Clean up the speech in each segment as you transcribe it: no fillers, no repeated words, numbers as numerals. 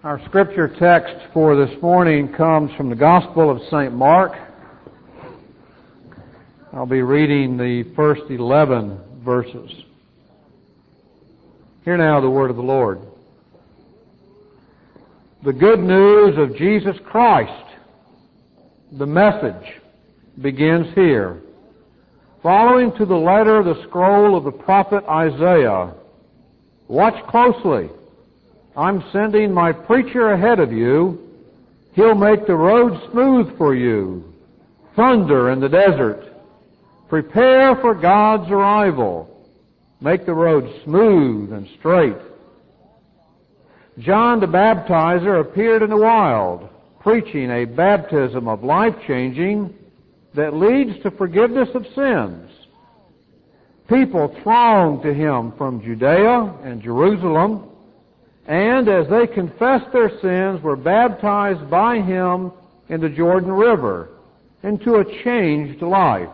Our scripture text for this morning comes from the Gospel of St. Mark. I'll be reading the first 11 verses. Hear now the word of the Lord. The good news of Jesus Christ, the message, begins here. Following to the letter of the scroll of the prophet Isaiah, watch closely. I'm sending my preacher ahead of you. He'll make the road smooth for you. Thunder in the desert. Prepare for God's arrival. Make the road smooth and straight. John the Baptizer appeared in the wild, preaching a baptism of life-changing that leads to forgiveness of sins. People thronged to him from Judea and Jerusalem, and as they confessed their sins, were baptized by him in the Jordan River into a changed life.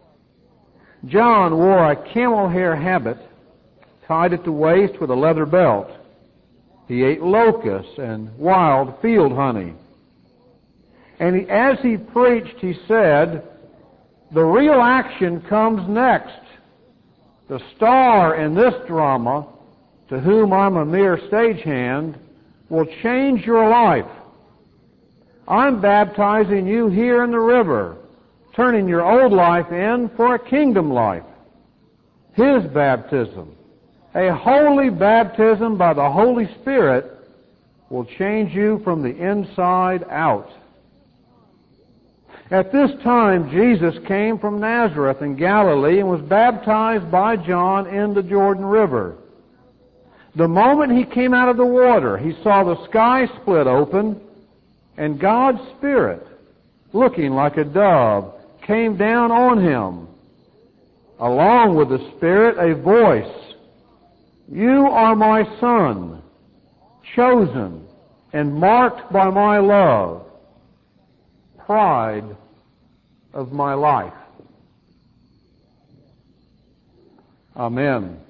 John wore a camel hair habit tied at the waist with a leather belt. He ate locusts and wild field honey. And as he preached, he said, the real action comes next. The star in this drama, to whom I'm a mere stagehand, will change your life. I'm baptizing you here in the river, turning your old life in for a kingdom life. His baptism, a holy baptism by the Holy Spirit, will change you from the inside out. At this time, Jesus came from Nazareth in Galilee and was baptized by John in the Jordan River. The moment he came out of the water, he saw the sky split open, and God's Spirit, looking like a dove, came down on him. Along with the Spirit, a voice, "You are my Son, chosen and marked by my love, pride of my life." Amen.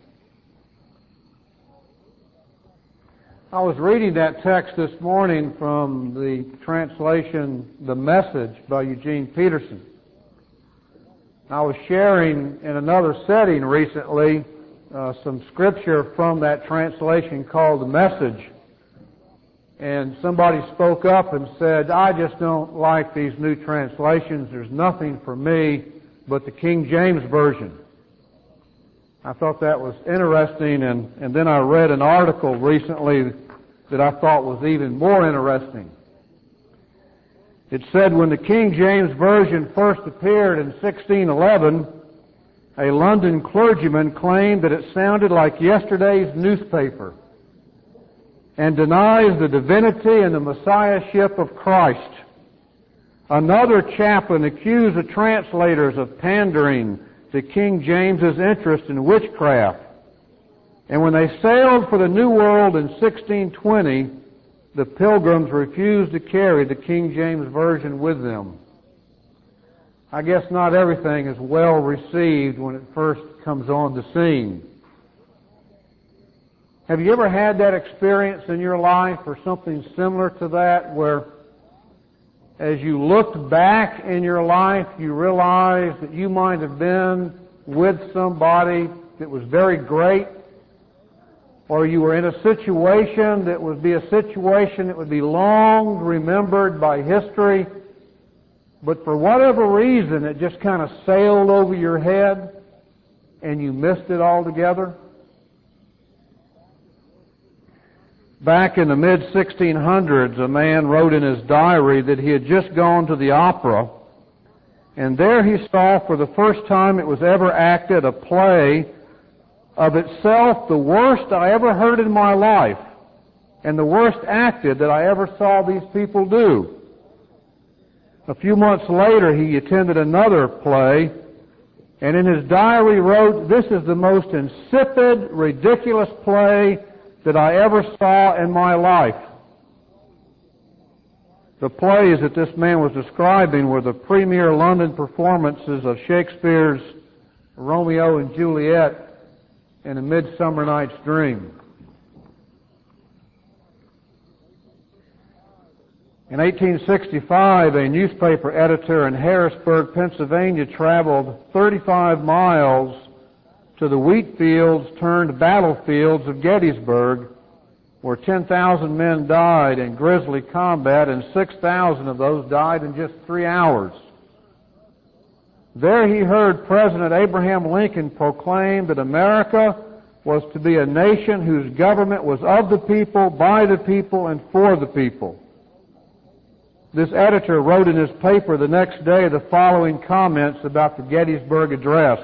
I was reading that text this morning from the translation, The Message by Eugene Peterson. I was sharing in another setting recently some scripture from that translation called The Message. And somebody spoke up and said, I just don't like these new translations. There's nothing for me but the King James Version. I thought that was interesting, and then I read an article recently that I thought was even more interesting. It said when the King James Version first appeared in 1611, a London clergyman claimed that it sounded like yesterday's newspaper and denies the divinity and the messiahship of Christ. Another chaplain accused the translators of pandering to King James's interest in witchcraft. And when they sailed for the New World in 1620, the Pilgrims refused to carry the King James Version with them. I guess not everything is well received when it first comes on the scene. Have you ever had that experience in your life or something similar to that where as you looked back in your life you realized that you might have been with somebody that was very great, or you were in a situation that would be a situation that would be long remembered by history, but for whatever reason it just kind of sailed over your head and you missed it altogether? Back in the mid-1600s, a man wrote in his diary that he had just gone to the opera, and there he saw for the first time it was ever acted a play of itself the worst I ever heard in my life, and the worst acted that I ever saw these people do. A few months later, he attended another play, and in his diary wrote, "This is the most insipid, ridiculous play that I ever saw in my life." The plays that this man was describing were the premier London performances of Shakespeare's Romeo and Juliet and A Midsummer Night's Dream. In 1865, a newspaper editor in Harrisburg, Pennsylvania, traveled 35 miles to the wheat fields turned battlefields of Gettysburg, where 10,000 men died in grisly combat, and 6,000 of those died in just 3 hours. There he heard President Abraham Lincoln proclaim that America was to be a nation whose government was of the people, by the people, and for the people. This editor wrote in his paper the next day the following comments about the Gettysburg Address.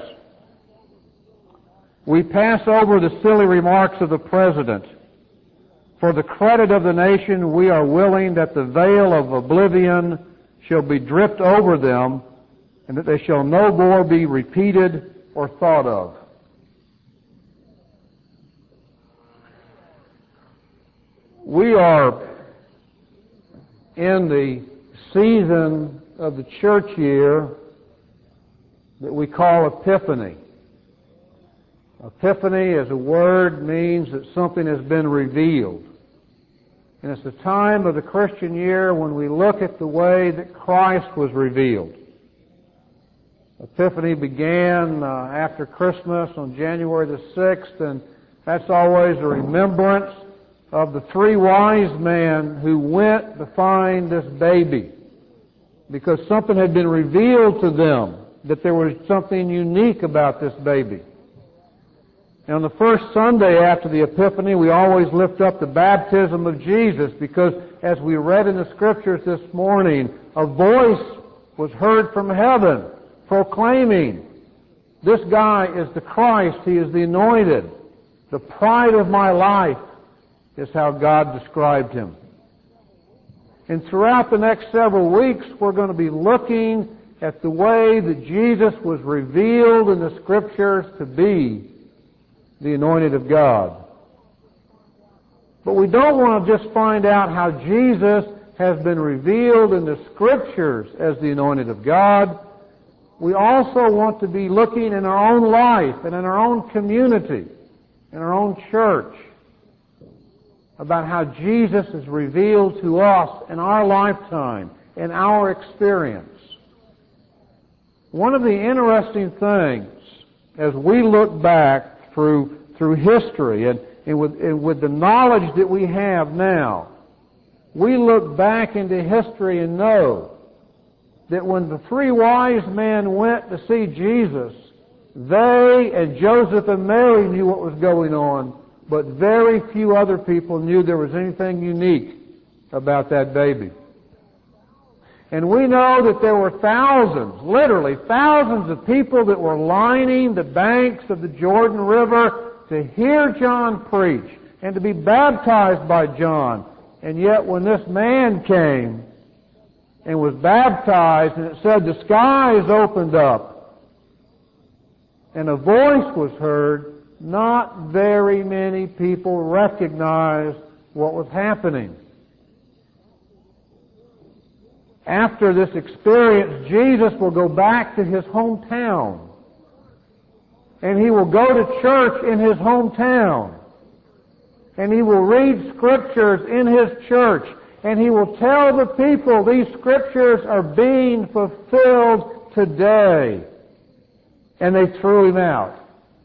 We pass over the silly remarks of the President. For the credit of the nation, we are willing that the veil of oblivion shall be dripped over them, and that they shall no more be repeated or thought of. We are in the season of the church year that we call Epiphany. Epiphany as a word means that something has been revealed. And it's the time of the Christian year when we look at the way that Christ was revealed. Epiphany began after Christmas on January the 6th, and that's always a remembrance of the 3 wise men who went to find this baby, because something had been revealed to them, that there was something unique about this baby. And on the first Sunday after the Epiphany, we always lift up the baptism of Jesus, because as we read in the Scriptures this morning, a voice was heard from heaven proclaiming, "This guy is the Christ, He is the anointed, the pride of my life," is how God described Him. And throughout the next several weeks, we're going to be looking at the way that Jesus was revealed in the Scriptures to be the anointed of God. But we don't want to just find out how Jesus has been revealed in the Scriptures as the anointed of God. We also want to be looking in our own life and in our own community, in our own church, about how Jesus is revealed to us in our lifetime, in our experience. One of the interesting things as we look back through history and with the knowledge that we have now, we look back into history and know that when the 3 wise men went to see Jesus, they and Joseph and Mary knew what was going on, but very few other people knew there was anything unique about that baby. And we know that there were thousands, literally thousands of people that were lining the banks of the Jordan River to hear John preach and to be baptized by John. And yet when this man came and was baptized, and it said the skies opened up and a voice was heard, not very many people recognized what was happening. After this experience, Jesus will go back to His hometown. And He will go to church in His hometown. And He will read Scriptures in His church. And He will tell the people these Scriptures are being fulfilled today. And they threw Him out.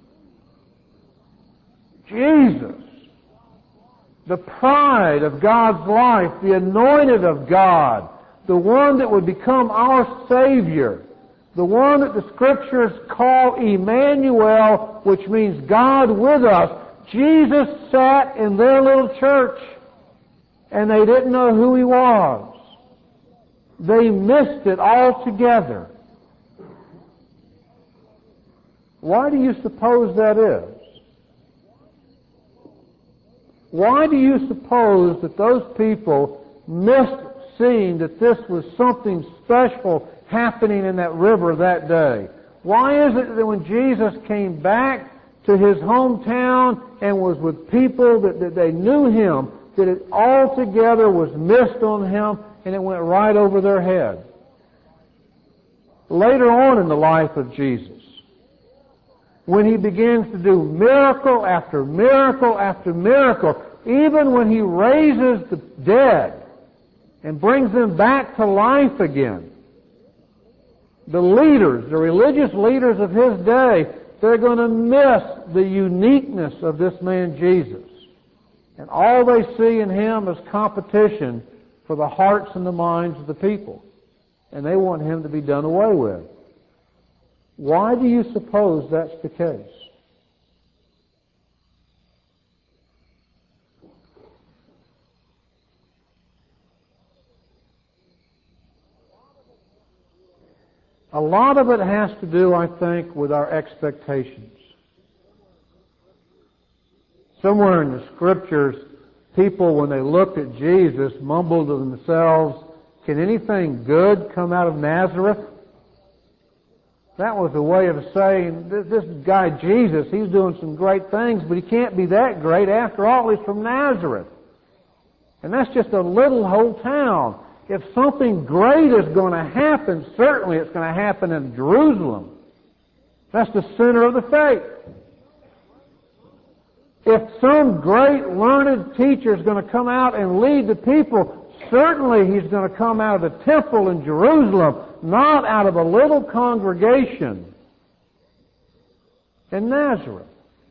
Jesus, the pride of God's life, the anointed of God, the one that would become our Savior, the one that the Scriptures call Emmanuel, which means God with us. Jesus sat in their little church, and they didn't know who He was. They missed it altogether. Why do you suppose that is? Why do you suppose that those people missed seeing that this was something special happening in that river that day? Why is it that when Jesus came back to His hometown and was with people that they knew Him, that it altogether was missed on Him and it went right over their head? Later on in the life of Jesus, when He begins to do miracle after miracle after miracle, even when He raises the dead, and brings them back to life again. The leaders, the religious leaders of his day, they're going to miss the uniqueness of this man Jesus. And all they see in him is competition for the hearts and the minds of the people. And they want him to be done away with. Why do you suppose that's the case? A lot of it has to do, I think, with our expectations. Somewhere in the Scriptures, people, when they looked at Jesus, mumbled to themselves, "Can anything good come out of Nazareth?" That was a way of saying, this guy Jesus, he's doing some great things, but he can't be that great. After all, he's from Nazareth. And that's just a little whole town. If something great is going to happen, certainly it's going to happen in Jerusalem. That's the center of the faith. If some great learned teacher is going to come out and lead the people, certainly he's going to come out of the temple in Jerusalem, not out of a little congregation in Nazareth.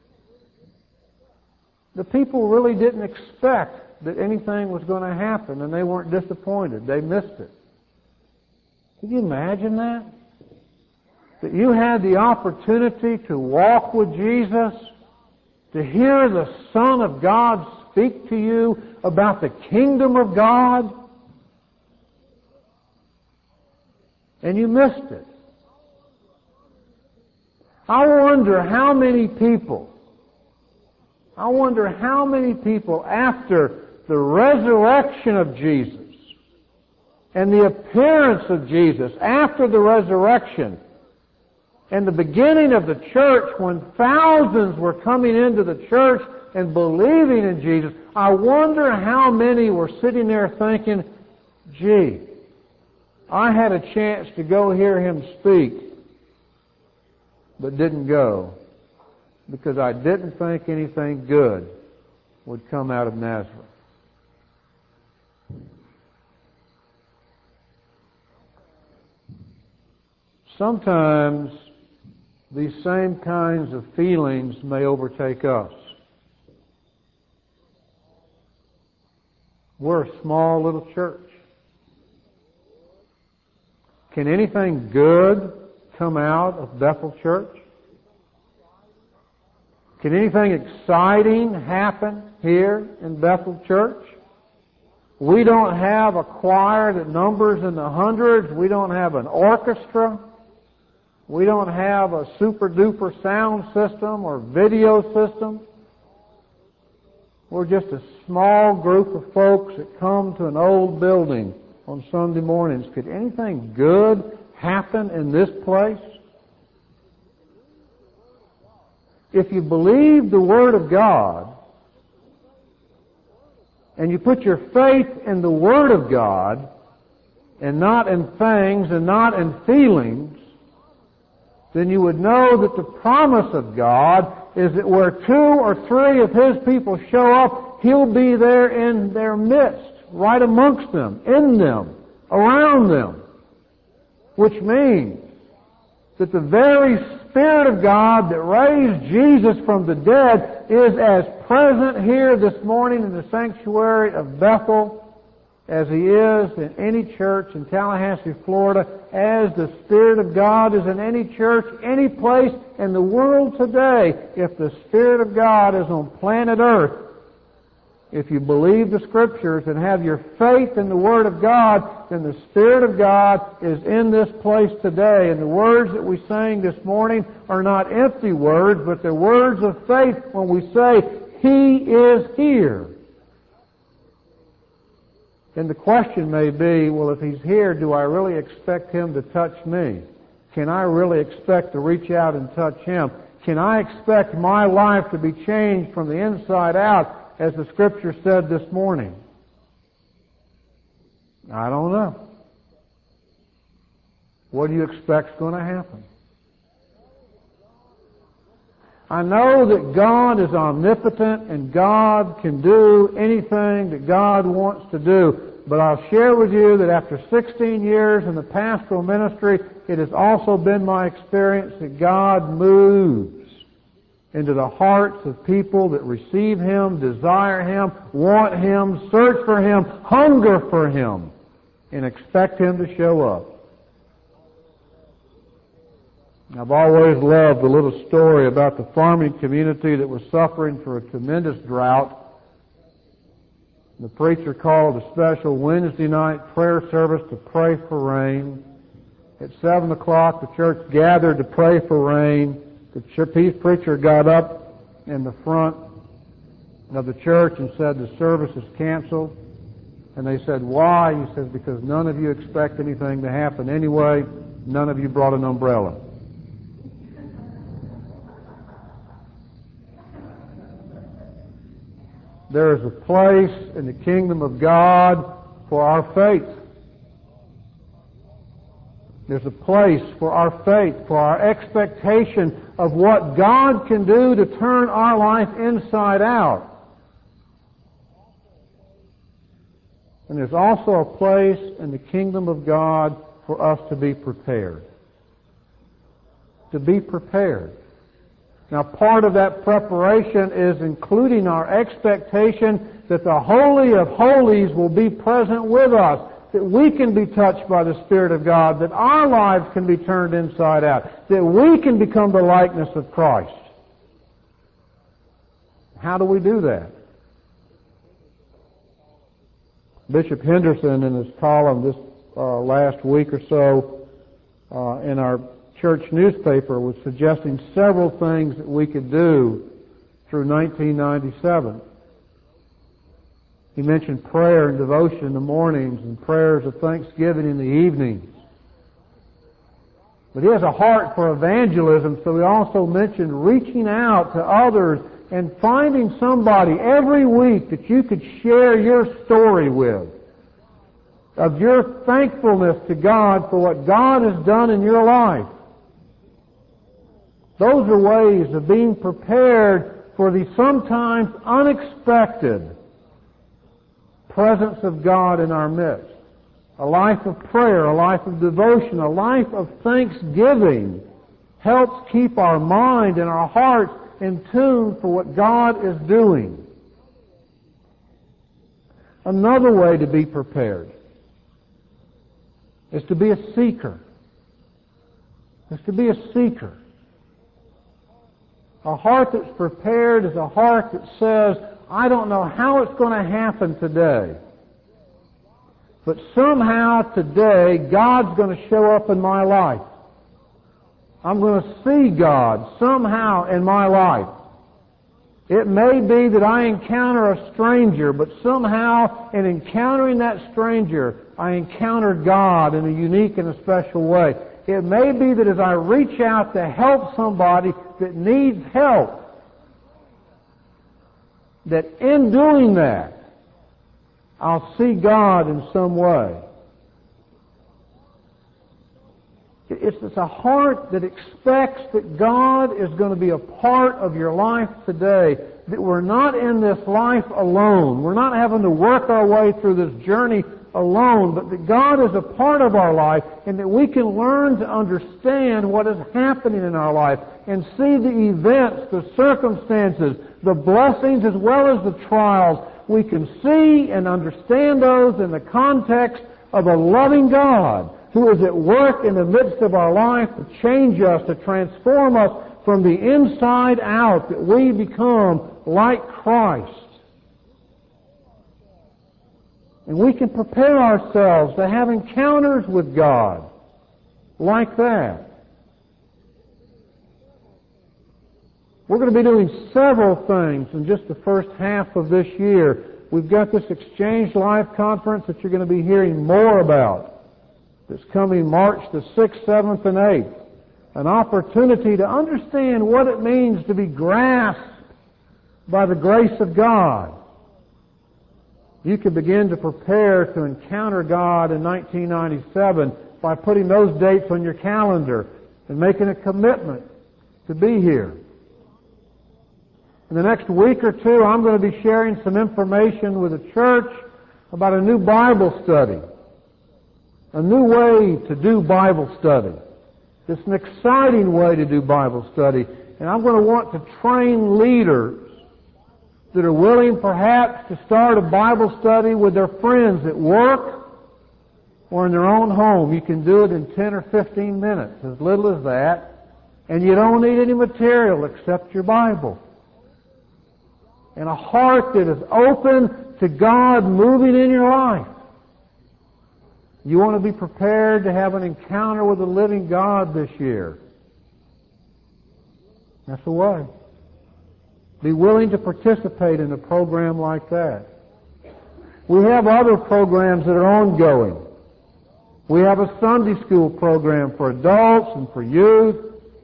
The people really didn't expect that anything was going to happen, and they weren't disappointed. They missed it. Can you imagine that? That you had the opportunity to walk with Jesus, to hear the Son of God speak to you about the kingdom of God, and you missed it. I wonder how many people after the resurrection of Jesus and the appearance of Jesus after the resurrection and the beginning of the church, when thousands were coming into the church and believing in Jesus, I wonder how many were sitting there thinking, "Gee, I had a chance to go hear him speak, but didn't go because I didn't think anything good would come out of Nazareth." Sometimes these same kinds of feelings may overtake us. We're a small little church. Can anything good come out of Bethel Church? Can anything exciting happen here in Bethel Church? We don't have a choir that numbers in the hundreds. We don't have an orchestra. We don't have a super-duper sound system or video system. We're just a small group of folks that come to an old building on Sunday mornings. Could anything good happen in this place? If you believe the Word of God, and you put your faith in the Word of God, and not in things and not in feelings, then you would know that the promise of God is that where two or three of His people show up, He'll be there in their midst, right amongst them, in them, around them. Which means that the very Spirit of God that raised Jesus from the dead is as present here this morning in the sanctuary of Bethel as He is in any church in Tallahassee, Florida, as the Spirit of God is in any church, any place in the world today. If the Spirit of God is on planet Earth, if you believe the Scriptures and have your faith in the Word of God, then the Spirit of God is in this place today. And the words that we sang this morning are not empty words, but they're words of faith when we say, He is here. And the question may be, well, if He's here, do I really expect Him to touch me? Can I really expect to reach out and touch Him? Can I expect my life to be changed from the inside out, as the Scripture said this morning? I don't know. What do you expect is going to happen? I know that God is omnipotent and God can do anything that God wants to do. But I'll share with you that after 16 years in the pastoral ministry, it has also been my experience that God moves into the hearts of people that receive Him, desire Him, want Him, search for Him, hunger for Him, and expect Him to show up. I've always loved the little story about the farming community that was suffering for a tremendous drought. The preacher called a special Wednesday night prayer service to pray for rain. At 7 o'clock, the church gathered to pray for rain. The preacher got up in the front of the church and said, the service is canceled. And they said, why? He says, because none of you expect anything to happen anyway. None of you brought an umbrella. There is a place in the kingdom of God for our faith. There's a place for our faith, for our expectation of what God can do to turn our life inside out. And there's also a place in the kingdom of God for us to be prepared. To be prepared. Now, part of that preparation is including our expectation that the Holy of Holies will be present with us, that we can be touched by the Spirit of God, that our lives can be turned inside out, that we can become the likeness of Christ. How do we do that? Bishop Henderson, in his column this last week or so in our church newspaper, was suggesting several things that we could do through 1997. He mentioned prayer and devotion in the mornings and prayers of thanksgiving in the evenings. But he has a heart for evangelism, so he also mentioned reaching out to others and finding somebody every week that you could share your story with, of your thankfulness to God for what God has done in your life. Those are ways of being prepared for the sometimes unexpected presence of God in our midst. A life of prayer, a life of devotion, a life of thanksgiving helps keep our mind and our hearts in tune for what God is doing. Another way to be prepared is to be a seeker. Is to be a seeker. A heart that's prepared is a heart that says, I don't know how it's going to happen today, but somehow today God's going to show up in my life. I'm going to see God somehow in my life. It may be that I encounter a stranger, but somehow in encountering that stranger, I encounter God in a unique and a special way. It may be that as I reach out to help somebody that needs help, that in doing that, I'll see God in some way. It's a heart that expects that God is going to be a part of your life today, that we're not in this life alone. We're not having to work our way through this journey alone, but that God is a part of our life and that we can learn to understand what is happening in our life and see the events, the circumstances, the blessings as well as the trials. We can see and understand those in the context of a loving God who is at work in the midst of our life to change us, to transform us from the inside out, that we become like Christ. And we can prepare ourselves to have encounters with God like that. We're going to be doing several things in just the first half of this year. We've got this Exchange Life Conference that you're going to be hearing more about. It's coming March the 6th, 7th, and 8th. An opportunity to understand what it means to be grasped by the grace of God. You can begin to prepare to encounter God in 1997 by putting those dates on your calendar and making a commitment to be here. In the next week or two, I'm going to be sharing some information with the church about a new Bible study, a new way to do Bible study. It's an exciting way to do Bible study, and I'm going to want to train leaders that are willing perhaps to start a Bible study with their friends at work or in their own home. You can do it in 10 or 15 minutes, as little as that, and you don't need any material except your Bible. And a heart that is open to God moving in your life. You want to be prepared to have an encounter with the living God this year. That's the way. Be willing to participate in a program like that. We have other programs that are ongoing. We have a Sunday school program for adults and for youth.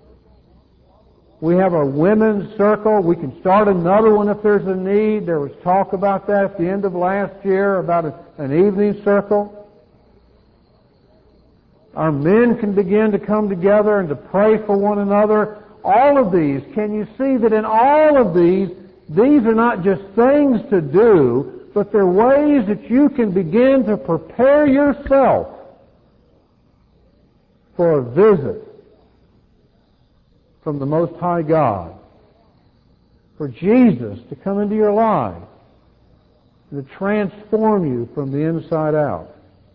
We have a women's circle. We can start another one if there's a need. There was talk about that at the end of last year, about an evening circle. Our men can begin to come together and to pray for one another. All of these, can you see that in all of these are not just things to do, but they're ways that you can begin to prepare yourself for a visit from the Most High God, for Jesus to come into your life and to transform you from the inside out.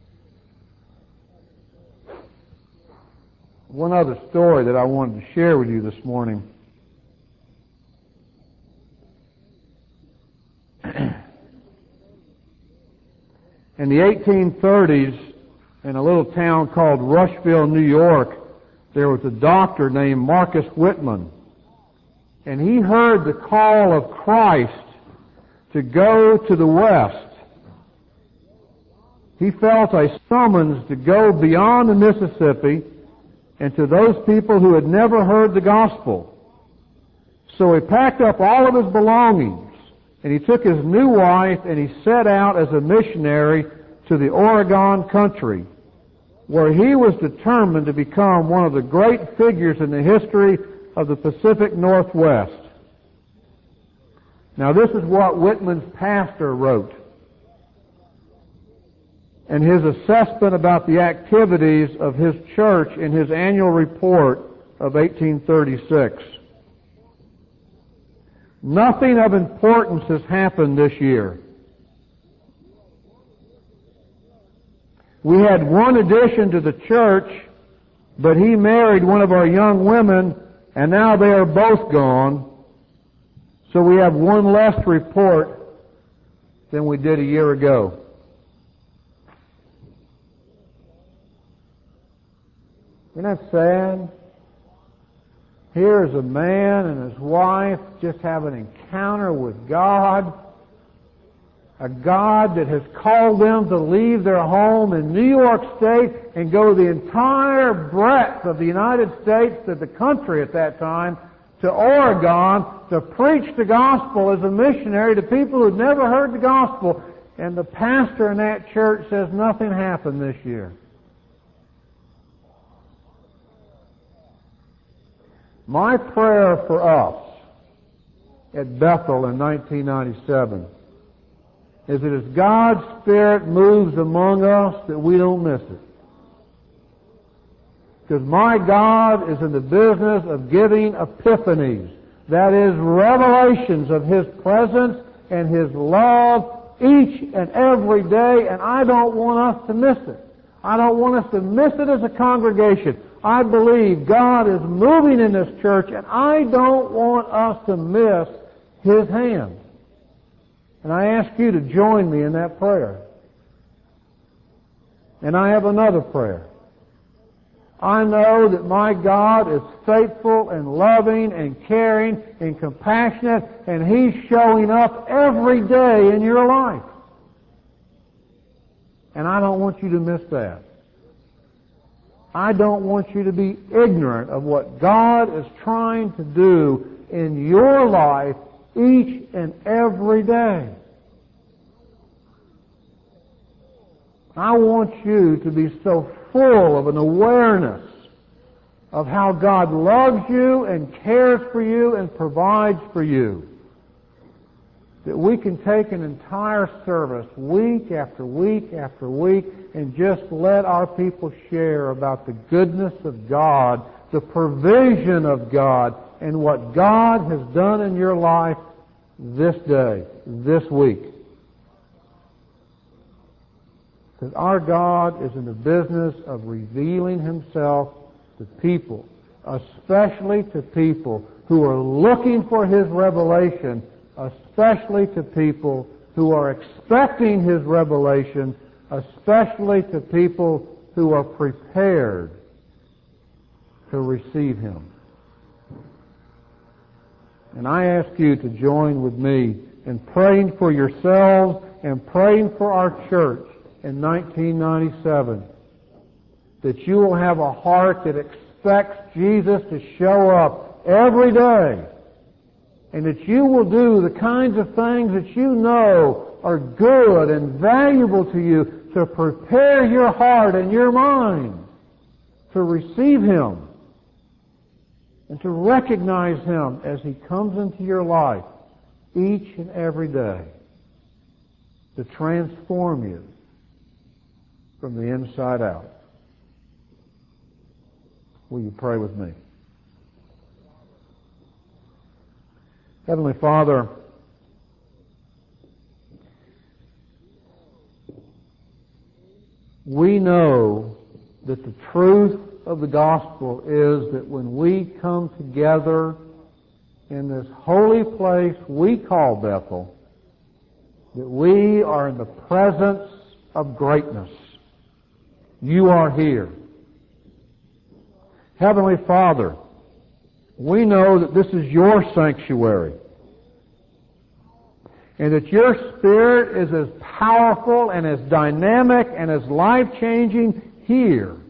One other story that I wanted to share with you this morning. In the 1830s, in a little town called Rushville, New York, there was a doctor named Marcus Whitman. And he heard the call of Christ to go to the West. He felt a summons to go beyond the Mississippi and to those people who had never heard the gospel. So he packed up all of his belongings, and he took his new wife, and he set out as a missionary to the Oregon country, where he was determined to become one of the great figures in the history of the Pacific Northwest. Now, this is what Whitman's pastor wrote and his assessment about the activities of his church in his annual report of 1836. Nothing of importance has happened this year. We had one addition to the church, but he married one of our young women, and now they are both gone. So we have one less report than we did a year ago. Isn't that sad? Here's a man and his wife just have an encounter with God, a God that has called them to leave their home in New York State and go the entire breadth of the United States, to the country at that time, to Oregon, to preach the gospel as a missionary to people who'd never heard the gospel. And the pastor in that church says nothing happened this year. My prayer for us at Bethel in 1997 is that as God's Spirit moves among us, that we don't miss it. Because my God is in the business of giving epiphanies. That is, revelations of His presence and His love each and every day, and I don't want us to miss it. I don't want us to miss it as a congregation. I believe God is moving in this church, and I don't want us to miss His hand. And I ask you to join me in that prayer. And I have another prayer. I know that my God is faithful and loving and caring and compassionate, and He's showing up every day in your life. And I don't want you to miss that. I don't want you to be ignorant of what God is trying to do in your life each and every day. I want you to be so full of an awareness of how God loves you and cares for you and provides for you, that we can take an entire service week after week after week and just let our people share about the goodness of God, the provision of God, and what God has done in your life this day, this week. Because our God is in the business of revealing Himself to people, especially to people who are looking for His revelation, especially to people who are expecting His revelation, especially to people who are prepared to receive Him. And I ask you to join with me in praying for yourselves and praying for our church in 1997, that you will have a heart that expects Jesus to show up every day, and that you will do the kinds of things that you know are good and valuable to you to prepare your heart and your mind to receive Him and to recognize Him as He comes into your life each and every day to transform you from the inside out. Will you pray with me? Heavenly Father, we know that the truth of the gospel is that when we come together in this holy place we call Bethel, that we are in the presence of greatness. You are here. Heavenly Father, we know that this is your sanctuary, and that your Spirit is as powerful and as dynamic and as life-changing here